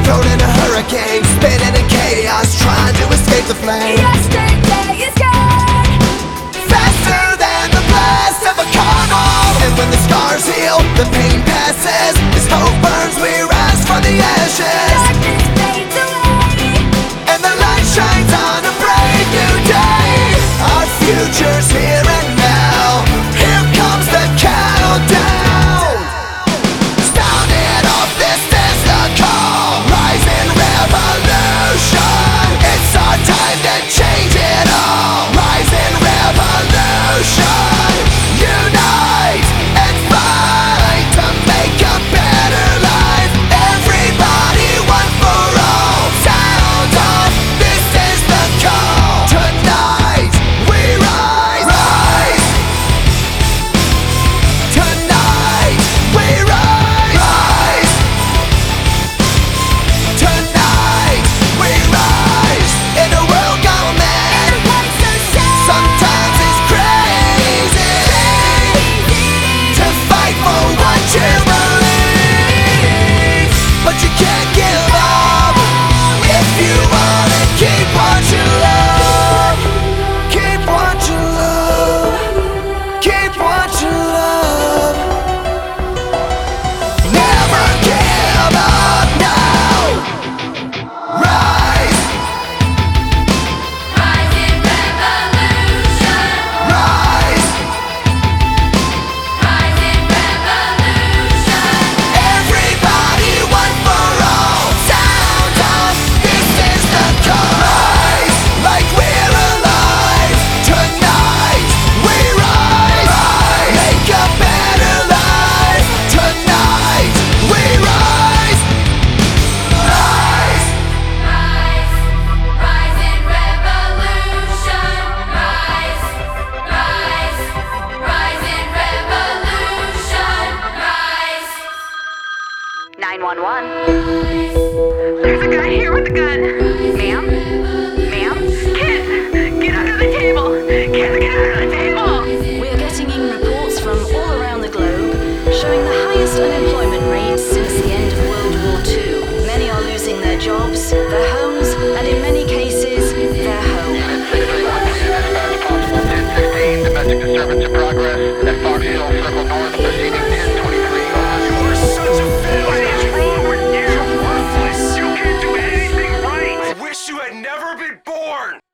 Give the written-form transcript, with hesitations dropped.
thrown in a hurricane, spinning in chaos, trying to escape the flames. Yesterday is gone, Faster than the blast of a car bomb. And when the scars heal, the pain passes. As hope burns, we rise from the ashes. darkness fades away. And the light shines on a brave new day. Our future's here and now. Here comes the countdown. Sound it off, this is the call. Rising revolution. It's our time to change it all. Rising revolution. Unite and fight to make a better life. Everybody, one for all. Sound off, this is the call. Tonight we rise, rise. Tonight we rise, rise. Tonight we rise. In a world gone mad, It was so sad. sometimes it's crazy to fight for what you believe, but you can't give up if you wanna keep what you love. Keep what you love. Keep what you love. Never give up now. Rise, Rising revolution, rise. rising revolution. Everybody, one for all. Sound off, this is the call. Rise, like we're alive. Tonight we rise, rise. Make a better life. Tonight we rise, rise. Rise, rising revolution. Rise, rise, rising revolution. Rise. 911. There's a guy here with a gun. Ma'am? Ma'am? Kids, get under the table. Kids, get under